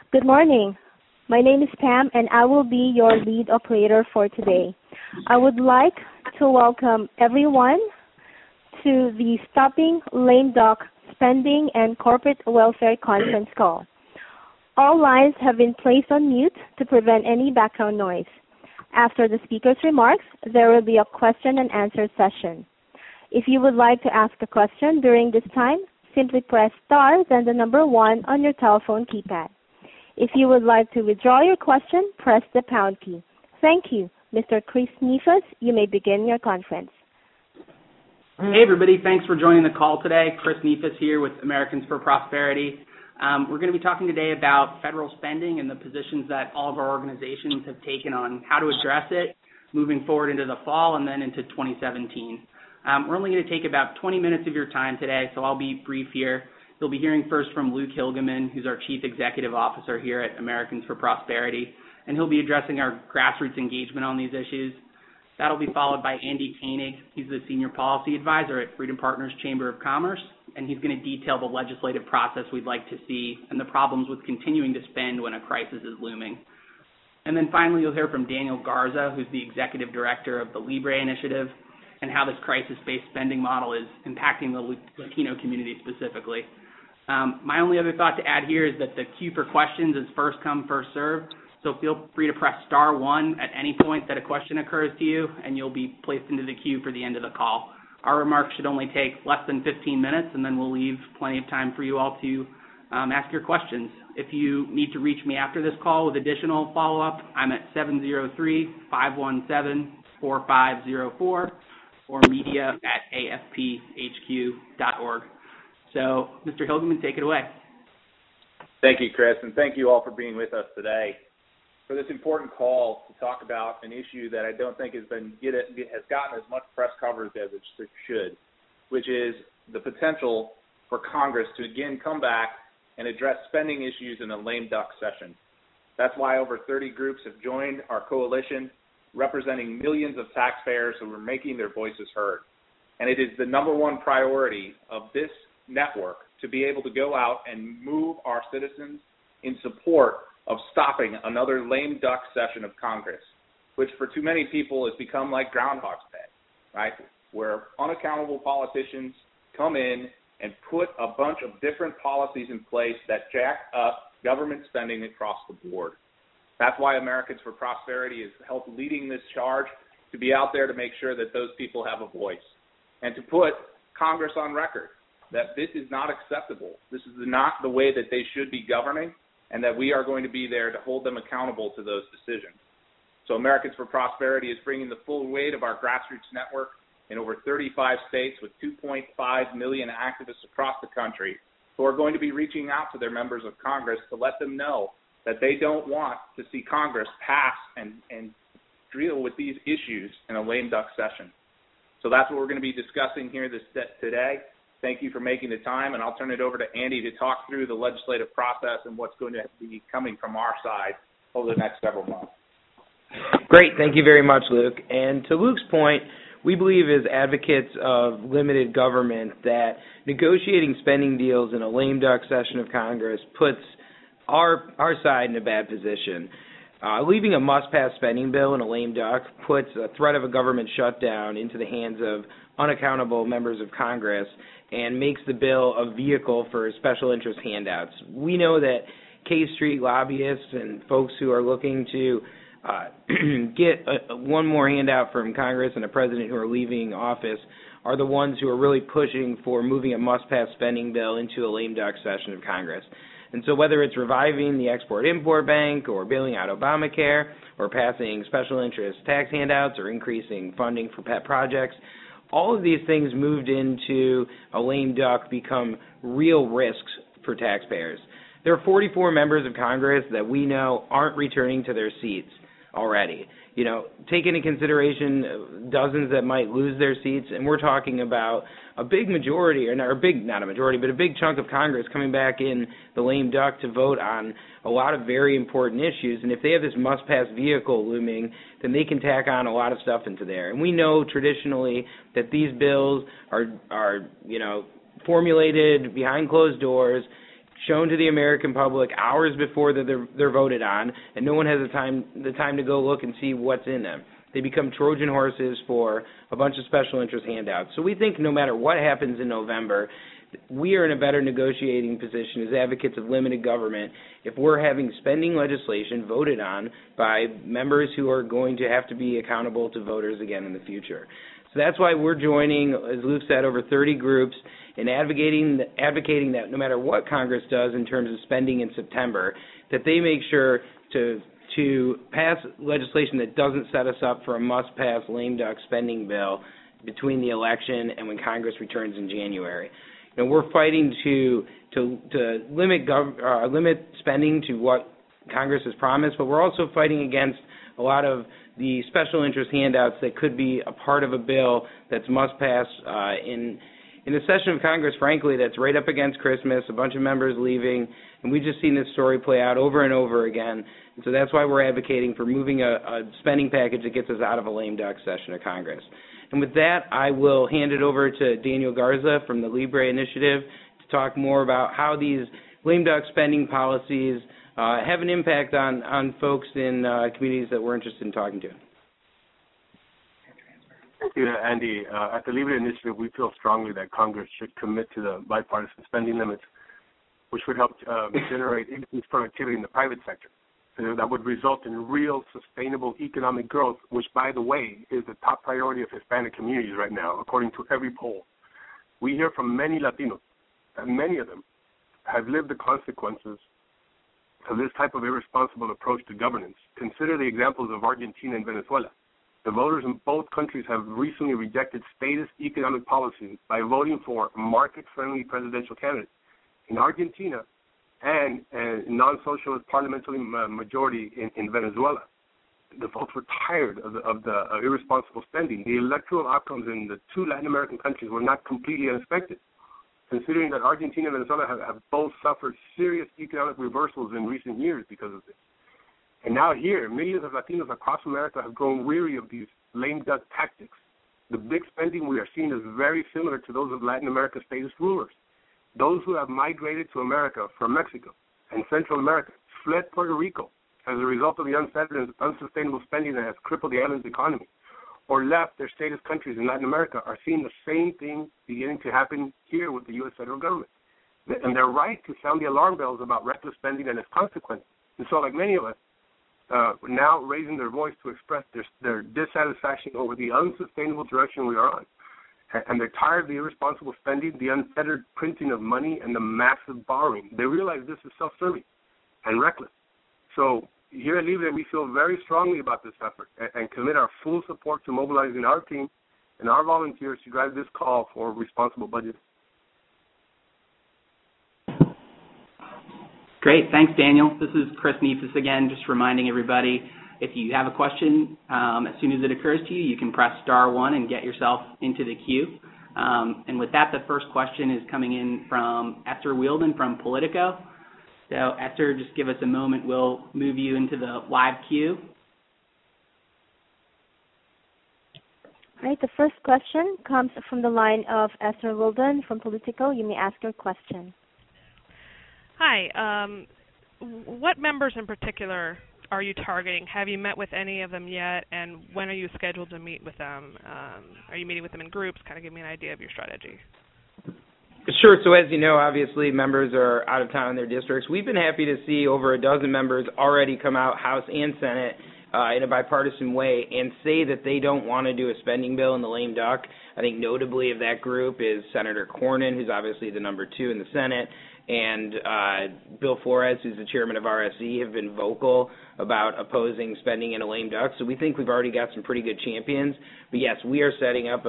Good morning. My name is Pam, and I will be your lead operator for today. I would like to welcome everyone to the Stopping Lame Duck Spending and Corporate Welfare Conference Call. All lines have been placed on mute to prevent any background noise. After the speaker's remarks, there will be a question and answer session. If you would like to ask a question during this time, simply press star, then the number 1 on your telephone keypad. If you would like to withdraw your question, press the pound key. Thank you. Mr. Chris Nefas, you may begin your conference. Hey, everybody. Thanks for joining the call today. Chris Nefas here with Americans for Prosperity. We're going to be talking today about federal spending and the positions that all of our organizations have taken on how to address it moving forward into the fall and then into 2017. We're only going to take about 20 minutes of your time today, so I'll be brief here. You'll be hearing first from Luke Hilgeman, who's our Chief Executive Officer here at Americans for Prosperity, and he'll be addressing our grassroots engagement on these issues. That'll be followed by Andy Koenig. He's the Senior Policy Advisor at Freedom Partners Chamber of Commerce, and he's going to detail the legislative process we'd like to see and the problems with continuing to spend when a crisis is looming. And then finally, you'll hear from Daniel Garza, who's the Executive Director of the Libre Initiative, and how this crisis-based spending model is impacting the Latino community specifically. My only other thought to add here is that the queue for questions is first come, first served, so feel free to press star 1 at any point that a question occurs to you, and you'll be placed into the queue for the end of the call. Our remarks should only take less than 15 minutes, and then we'll leave plenty of time for you all to ask your questions. If you need to reach me after this call with additional follow-up, I'm at 703-517-4504 or media@afphq.org. So, Mr. Hilgeman, take it away. Thank you, Chris, and thank you all for being with us today for this important call to talk about an issue that I don't think has gotten as much press coverage as it should, which is the potential for Congress to again come back and address spending issues in a lame duck session. That's why over 30 groups have joined our coalition, representing millions of taxpayers who are making their voices heard. And it is the number one priority of this network to be able to go out and move our citizens in support of stopping another lame duck session of Congress, which for too many people has become like Groundhog's Day, right? Where unaccountable politicians come in and put a bunch of different policies in place that jack up government spending across the board. That's why Americans for Prosperity is leading this charge to be out there to make sure that those people have a voice and to put Congress on record that this is not acceptable. This is not the way that they should be governing, and that we are going to be there to hold them accountable to those decisions. So Americans for Prosperity is bringing the full weight of our grassroots network in over 35 states with 2.5 million activists across the country who are going to be reaching out to their members of Congress to let them know that they don't want to see Congress pass and deal with these issues in a lame duck session. So that's what we're going to be discussing here today. Thank you for making the time, and I'll turn it over to Andy to talk through the legislative process and what's going to be coming from our side over the next several months. Great. Thank you very much, Luke. And to Luke's point, we believe as advocates of limited government that negotiating spending deals in a lame duck session of Congress puts our side in a bad position. Leaving a must-pass spending bill in a lame duck puts a threat of a government shutdown into the hands of unaccountable members of Congress and makes the bill a vehicle for special interest handouts. We know that K Street lobbyists and folks who are looking to get one more handout from Congress and a president who are leaving office are the ones who are really pushing for moving a must-pass spending bill into a lame duck session of Congress. And so whether it's reviving the Export-Import Bank or bailing out Obamacare or passing special interest tax handouts or increasing funding for pet projects, all of these things moved into a lame duck become real risks for taxpayers. There are 44 members of Congress that we know aren't returning to their seats already. You know, take into consideration dozens that might lose their seats, and we're talking about a big majority, or not a majority, but a big chunk of Congress coming back in the lame duck to vote on a lot of very important issues. And if they have this must-pass vehicle looming, then they can tack on a lot of stuff into there. And we know traditionally that these bills are formulated behind closed doors, shown to the American public hours before they're voted on, and no one has the time to go look and see what's in them. They become Trojan horses for a bunch of special interest handouts. So we think no matter what happens in November, we are in a better negotiating position as advocates of limited government if we're having spending legislation voted on by members who are going to have to be accountable to voters again in the future. So that's why we're joining, as Luke said, over 30 groups in advocating that no matter what Congress does in terms of spending in September, that they make sure to pass legislation that doesn't set us up for a must-pass lame duck spending bill between the election and when Congress returns in January. You know, we're fighting to limit spending to what Congress has promised, but we're also fighting against a lot of the special interest handouts that could be a part of a bill that's must-pass in a session of Congress, frankly, that's right up against Christmas, a bunch of members leaving, and we've just seen this story play out over and over again. And so that's why we're advocating for moving a spending package that gets us out of a lame duck session of Congress. And with that, I will hand it over to Daniel Garza from the Libre Initiative to talk more about how these lame duck spending policies have an impact on folks in communities that we're interested in talking to. Thank you, Andy. At the Libre Initiative, we feel strongly that Congress should commit to the bipartisan spending limits, which would help generate increased productivity in the private sector. That would result in real, sustainable economic growth, which, by the way, is the top priority of Hispanic communities right now, according to every poll. We hear from many Latinos, and many of them have lived the consequences of this type of irresponsible approach to governance. Consider the examples of Argentina and Venezuela. The voters in both countries have recently rejected statist economic policies by voting for market-friendly presidential candidates. In Argentina and a non-socialist parliamentary majority in Venezuela, the folks were tired of the irresponsible spending. The electoral outcomes in the two Latin American countries were not completely unexpected, considering that Argentina and Venezuela have both suffered serious economic reversals in recent years because of this. And now here, millions of Latinos across America have grown weary of these lame duck tactics. The big spending we are seeing is very similar to those of Latin America's statist rulers. Those who have migrated to America from Mexico and Central America fled Puerto Rico as a result of the unfettered and unsustainable spending that has crippled the island's economy, or left their statist countries in Latin America, are seeing the same thing beginning to happen here with the U.S. federal government. And they're right to sound the alarm bells about reckless spending and its consequences. And so, like many of us, now raising their voice to express their dissatisfaction over the unsustainable direction we are on. And they're tired of the irresponsible spending, the unfettered printing of money, and the massive borrowing. They realize this is self-serving and reckless. So here at Libre, we feel very strongly about this effort and commit our full support to mobilizing our team and our volunteers to drive this call for responsible budgeting. Great. Thanks, Daniel. This is Chris Neefus again, just reminding everybody, if you have a question, as soon as it occurs to you, you can press *1 and get yourself into the queue. And with that, the first question is coming in from Esther Wielden from Politico. So, Esther, just give us a moment. We'll move you into the live queue. All right, the first question comes from the line of Esther Wielden from Politico. You may ask your question. Hi. What members in particular are you targeting? Have you met with any of them yet, and when are you scheduled to meet with them? Are you meeting with them in groups? Kind of give me an idea of your strategy. Sure. So as you know, obviously members are out of town in their districts. We've been happy to see over a dozen members already come out, House and Senate, in a bipartisan way and say that they don't want to do a spending bill in the lame duck. I think notably of that group is Senator Cornyn, who's obviously the number 2 in the Senate, and Bill Flores, who's the chairman of RSC, have been vocal about opposing spending in a lame duck. So we think we've already got some pretty good champions. But yes, we are setting up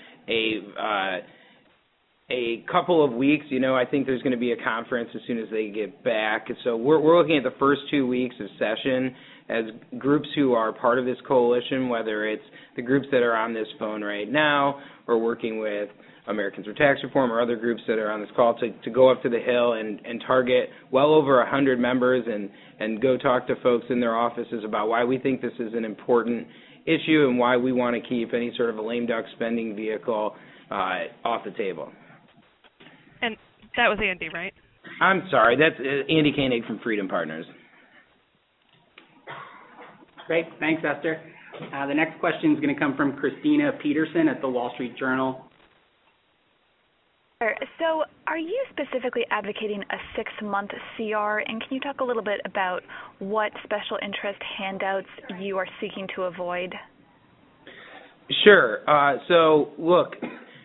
a couple of weeks. You know, I think there's going to be a conference as soon as they get back. So we're looking at the first 2 weeks of session as groups who are part of this coalition, whether it's the groups that are on this phone right now or working with Americans for Tax Reform or other groups that are on this call to go up to the Hill and target well over 100 members and go talk to folks in their offices about why we think this is an important issue and why we want to keep any sort of a lame duck spending vehicle off the table. And that was Andy, right? I'm sorry, that's Andy Koenig from Freedom Partners. Great, thanks, Esther. The next question is going to come from Christina Peterson at the Wall Street Journal. So are you specifically advocating a 6-month CR, and can you talk a little bit about what special interest handouts you are seeking to avoid? Sure. So, look,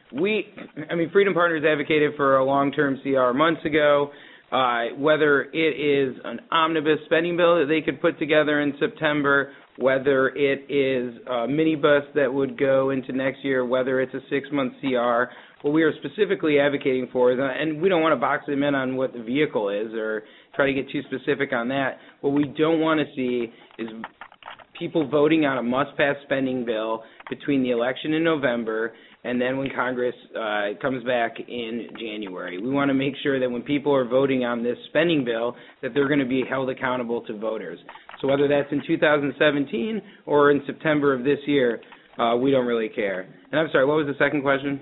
Freedom Partners advocated for a long-term CR months ago. Whether it is an omnibus spending bill that they could put together in September, whether it is a minibus that would go into next year, whether it's a 6-month CR, what we are specifically advocating for is, and we don't want to box them in on what the vehicle is or try to get too specific on that, what we don't want to see is people voting on a must-pass spending bill between the election in November and then when Congress comes back in January. We want to make sure that when people are voting on this spending bill that they're going to be held accountable to voters. So whether that's in 2017 or in September of this year, we don't really care. And I'm sorry, what was the second question?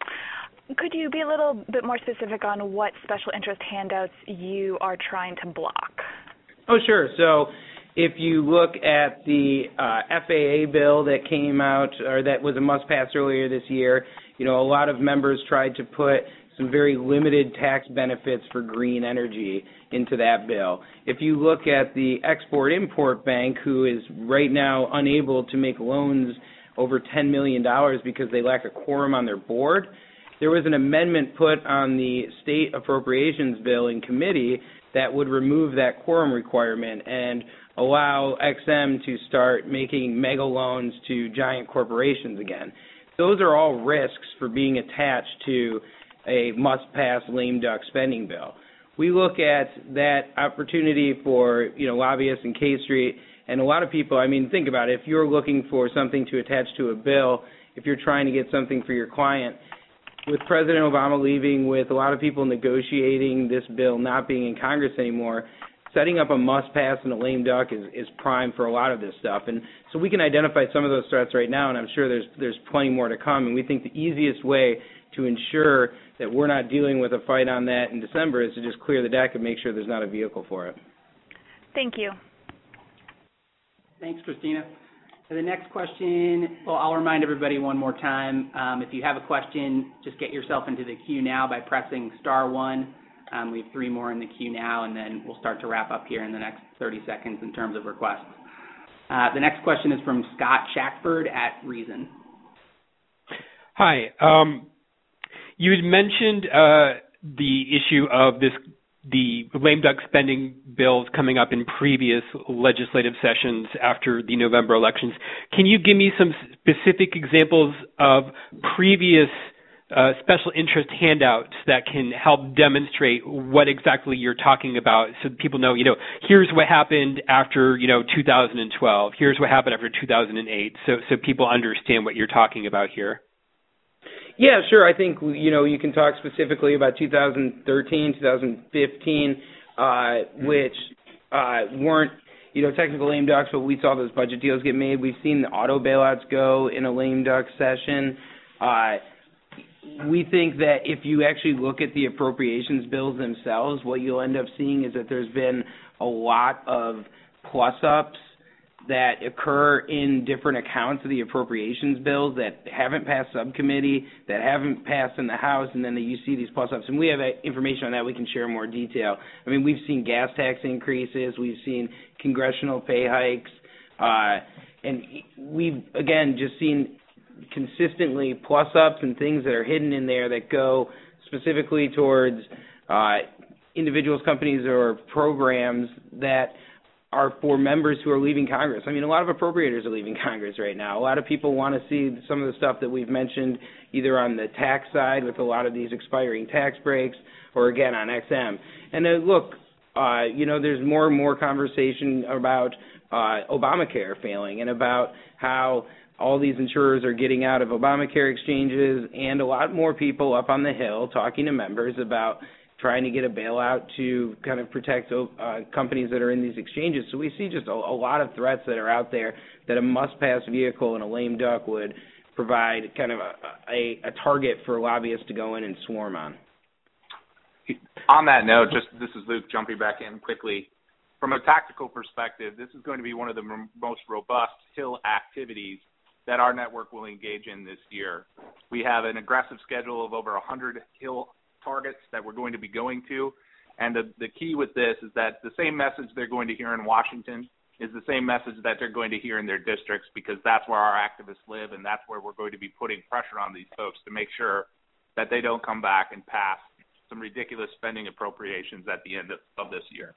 Could you be a little bit more specific on what special interest handouts you are trying to block? Oh, sure. So if you look at the FAA bill that came out, or that was a must-pass earlier this year, a lot of members tried to put some very limited tax benefits for green energy into that bill. If you look at the Export-Import Bank, who is right now unable to make loans over $10 million because they lack a quorum on their board, there was an amendment put on the state appropriations bill in committee that would remove that quorum requirement and allow XM to start making mega loans to giant corporations again. Those are all risks for being attached to a must-pass lame duck spending bill. We look at that opportunity for, lobbyists in K Street, and a lot of people, think about it, if you're looking for something to attach to a bill, if you're trying to get something for your client, with President Obama leaving, with a lot of people negotiating this bill not being in Congress anymore, setting up a must-pass and a lame duck is prime for a lot of this stuff. And so we can identify some of those threats right now, and I'm sure there's plenty more to come. And we think the easiest way to ensure that we're not dealing with a fight on that in December is to just clear the deck and make sure there's not a vehicle for it. Thank you. Thanks, Christina. For the next question, I'll remind everybody one more time, if you have a question, just get yourself into the queue now by pressing *1. We have 3 more in the queue now, and then we'll start to wrap up here in the next 30 seconds in terms of requests. The next question is from Scott Shackford at Reason. Hi. You had mentioned the issue of the lame duck spending bills coming up in previous legislative sessions after the November elections. Can you give me some specific examples of previous special interest handouts that can help demonstrate what exactly you're talking about so that people know, here's what happened after, 2012. Here's what happened after 2008 so people understand what you're talking about here. Yeah, sure. I think, you can talk specifically about 2013, 2015, which weren't, technical lame ducks, but we saw those budget deals get made. We've seen the auto bailouts go in a lame duck session. We think that if you actually look at the appropriations bills themselves, what you'll end up seeing is that there's been a lot of plus-ups that occur in different accounts of the appropriations bills that haven't passed subcommittee, that haven't passed in the House, and then you see these plus-ups. And we have information on that we can share in more detail. We've seen gas tax increases. We've seen congressional pay hikes. And we've, again, just seen consistently plus-ups and things that are hidden in there that go specifically towards individuals, companies, or programs that are for members who are leaving Congress. A lot of appropriators are leaving Congress right now. A lot of people want to see some of the stuff that we've mentioned either on the tax side with a lot of these expiring tax breaks or, again, on XM. And look, there's more and more conversation about Obamacare failing and about how all these insurers are getting out of Obamacare exchanges, and a lot more people up on the Hill talking to members about trying to get a bailout to kind of protect companies that are in these exchanges. So we see just a lot of threats that are out there that a must-pass vehicle and a lame duck would provide kind of a target for lobbyists to go in and swarm on. On that note, this is Luke jumping back in quickly. From a tactical perspective, this is going to be one of the most robust Hill activities that our network will engage in this year. We have an aggressive schedule of over 100 Hill targets that we're going to be going to, and the key with this is that the same message they're going to hear in Washington is the same message that they're going to hear in their districts, because that's where our activists live, and that's where we're going to be putting pressure on these folks to make sure that they don't come back and pass some ridiculous spending appropriations at the end of this year.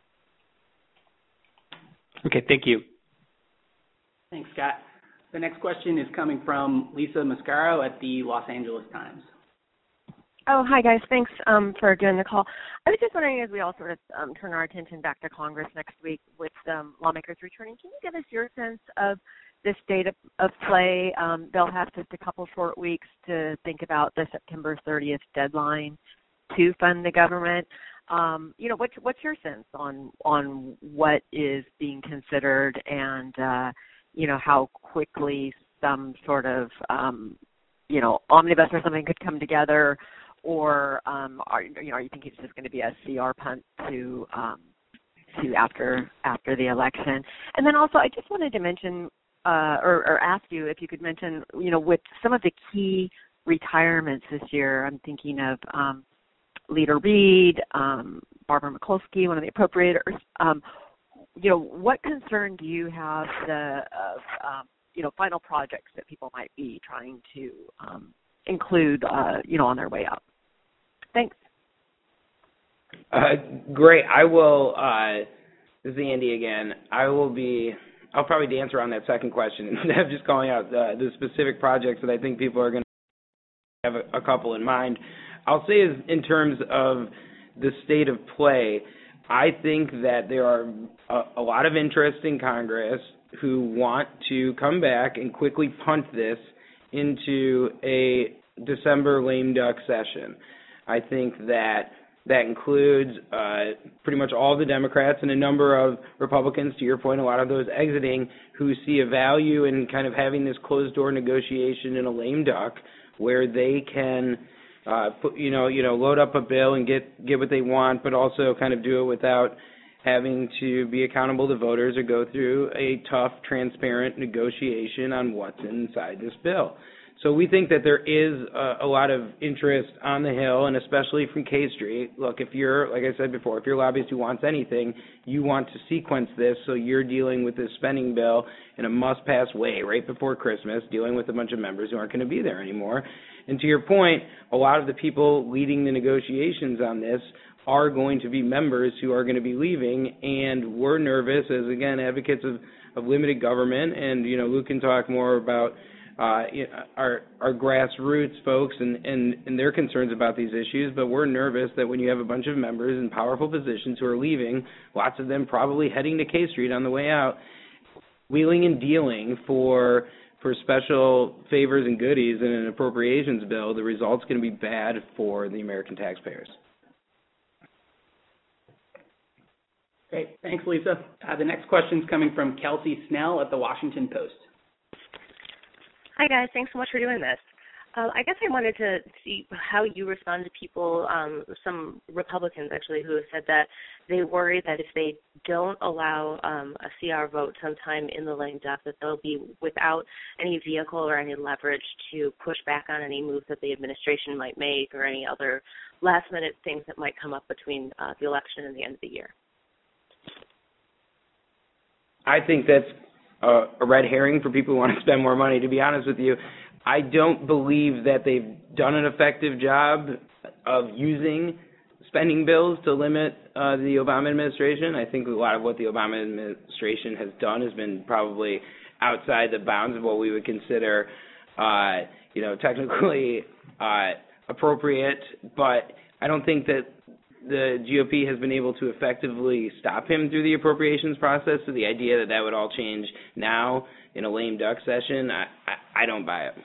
Okay, thank you. Thanks, Scott. The next question is coming from Lisa Mascaro at the Los Angeles Times. Oh, hi, guys. Thanks for doing the call. I was just wondering, as we all sort of turn our attention back to Congress next week with lawmakers returning, can you give us your sense of the state of play? They'll have just a couple short weeks to think about the September 30th deadline to fund the government. What's your sense on what is being considered, and how quickly some sort of omnibus or something could come together, or are you thinking it's just going to be a CR punt to after the election? And then also, I just wanted to mention or ask you if you could mention, with some of the key retirements this year, I'm thinking of Leader Reid, Barbara Mikulski, one of the appropriators. What concern do you have of final projects that people might be trying to include, on their way out? Thanks. Great. I will. This is Andy again. I'll probably answer on that second question instead of just calling out the specific projects that I think people are going to have a couple in mind. I'll say is in terms of the state of play, I think that there are a lot of interest in Congress who want to come back and quickly punt this into a December lame duck session. I think that includes pretty much all the Democrats and a number of Republicans, to your point, a lot of those exiting, who see a value in kind of having this closed-door negotiation in a lame duck where they can load up a bill and get what they want, but also kind of do it without having to be accountable to voters or go through a tough, transparent negotiation on what's inside this bill. So we think that there is a lot of interest on the Hill, and especially from K Street. Look, if you're, like I said before, if you're a lobbyist who wants anything, you want to sequence this so you're dealing with this spending bill in a must-pass way right before Christmas, dealing with a bunch of members who aren't going to be there anymore. And to your point, a lot of the people leading the negotiations on this are going to be members who are going to be leaving, and we're nervous as, again, advocates of limited government, and, Luke can talk more about our grassroots folks and their concerns about these issues, but we're nervous that when you have a bunch of members in powerful positions who are leaving, lots of them probably heading to K Street on the way out, wheeling and dealing for special favors and goodies in an appropriations bill, the result's going to be bad for the American taxpayers. Great. Thanks, Lisa. The next question is coming from Kelsey Snell at the Washington Post. Hi, guys. Thanks so much for doing this. I guess I wanted to see how you respond to people, some Republicans actually, who have said that they worry that if they don't allow a CR vote sometime in the lame duck, that they'll be without any vehicle or any leverage to push back on any moves that the administration might make or any other last-minute things that might come up between the election and the end of the year. I think that's a red herring for people who want to spend more money, to be honest with you. I don't believe that they've done an effective job of using spending bills to limit the Obama administration. I think a lot of what the Obama administration has done has been probably outside the bounds of what we would consider, technically appropriate. But I don't think that the GOP has been able to effectively stop him through the appropriations process. So the idea that would all change now in a lame duck session, I don't buy it.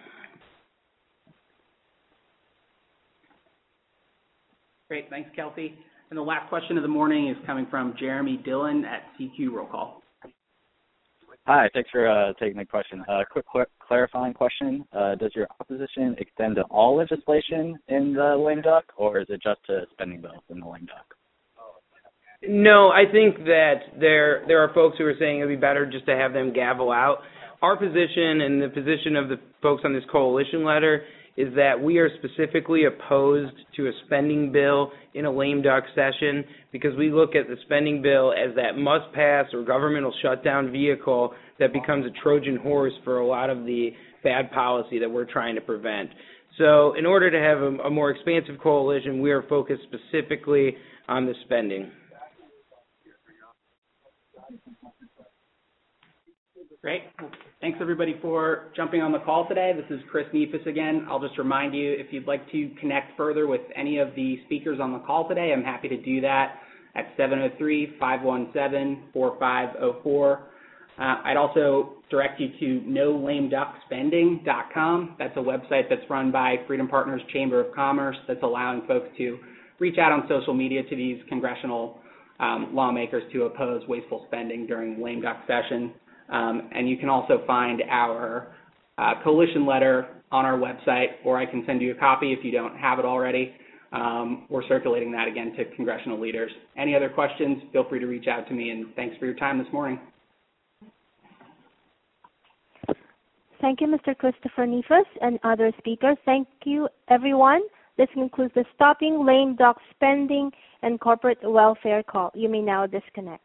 Great. Thanks, Kelsey. And the last question of the morning is coming from Jeremy Dillon at CQ Roll Call. Hi, thanks for taking the question. Quick clarifying question. Does your opposition extend to all legislation in the lame duck, or is it just to spending bills in the lame duck? No, I think that there are folks who are saying it would be better just to have them gavel out. Our position and the position of the folks on this coalition letter is that we are specifically opposed to a spending bill in a lame duck session because we look at the spending bill as that must-pass or governmental shutdown vehicle that becomes a Trojan horse for a lot of the bad policy that we're trying to prevent. So in order to have a more expansive coalition, we are focused specifically on the spending. Great. Thanks, everybody, for jumping on the call today. This is Chris Nefas again. I'll just remind you, if you'd like to connect further with any of the speakers on the call today, I'm happy to do that at 703-517-4504. I'd also direct you to NoLameDuckSpending.com. That's a website that's run by Freedom Partners Chamber of Commerce that's allowing folks to reach out on social media to these congressional lawmakers to oppose wasteful spending during lame duck session. And you can also find our coalition letter on our website, or I can send you a copy if you don't have it already. We're circulating that again to congressional leaders. Any other questions, feel free to reach out to me, and thanks for your time this morning. Thank you, Mr. Christopher Nefas and other speakers. Thank you, everyone. This concludes the Stopping Lame Duck Spending and Corporate Welfare call. You may now disconnect.